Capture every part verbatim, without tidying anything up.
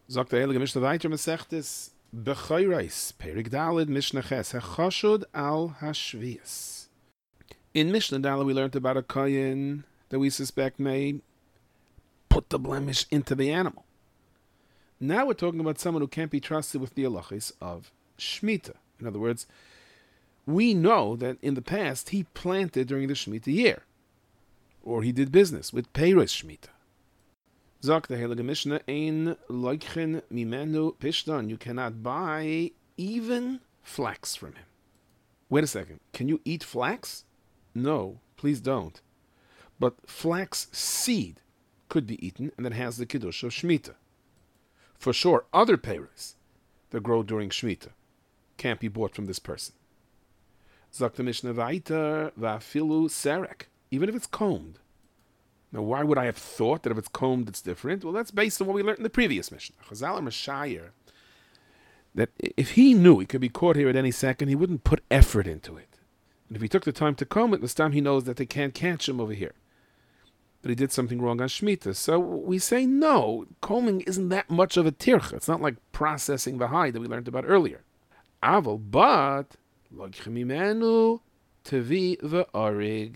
Sagt der Heilige Mishnah weiter, Masechtes Bechoros, Perik Daled, Mishnah Ches, Hechashud al Hashvias. In Mishnah Daled we learned about a kohen that we suspect may put the blemish into the animal. Now we're talking about someone who can't be trusted with the halachos of Shemitah. In other words, we know that in the past he planted during the Shemitah year, or he did business with Peiros Shemitah. Zok the Heilige Mishnah, Ein loichen mimenu pishtan. You cannot buy even flax from him. Wait a second. Can you eat flax? No, please don't. But flax seed could be eaten, and that has the kiddush of Shemitah. For sure, other peiros that grow during Shemitah can't be bought from this person. Zok the Mishnah Vayter vafilu serek, even if it's combed. Now, why would I have thought that if it's combed, it's different? Well, that's based on what we learned in the previous Mishnah. Chazal Mashayir, that if he knew he could be caught here at any second, he wouldn't put effort into it. And if he took the time to comb it, this time he knows that they can't catch him over here. But he did something wrong on Shemitah. So we say, no, combing isn't that much of a tircha. It's not like processing the hide that we learned about earlier. Aval, but, loichemimenu tevi ve'arig.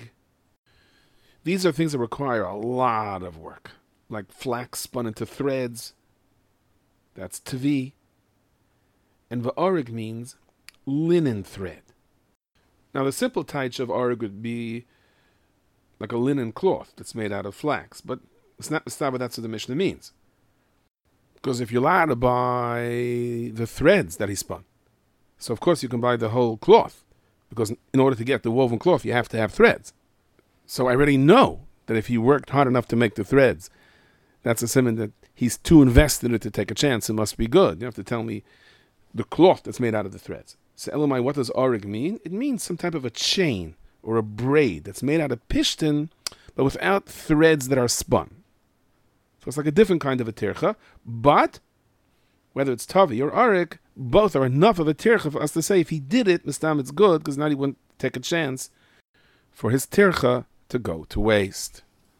These are things that require a lot of work, like flax spun into threads. That's tevi. And va'arig means linen thread. Now, the simple taich of arig would be like a linen cloth that's made out of flax, but it's not the that's what the Mishnah means. Because if you're allowed to buy the threads that he spun, so of course you can buy the whole cloth, because in order to get the woven cloth, you have to have threads. So I already know that if he worked hard enough to make the threads, that's a simon that he's too invested in it to take a chance. It must be good. You have to tell me the cloth that's made out of the threads. So Elamai, what does arig mean? It means some type of a chain or a braid that's made out of pishtin, but without threads that are spun. So it's like a different kind of a tircha, but whether it's tavi or arig, both are enough of a tircha for us to say if he did it, mistam it's good, because now he wouldn't take a chance for his tircha to go to waste.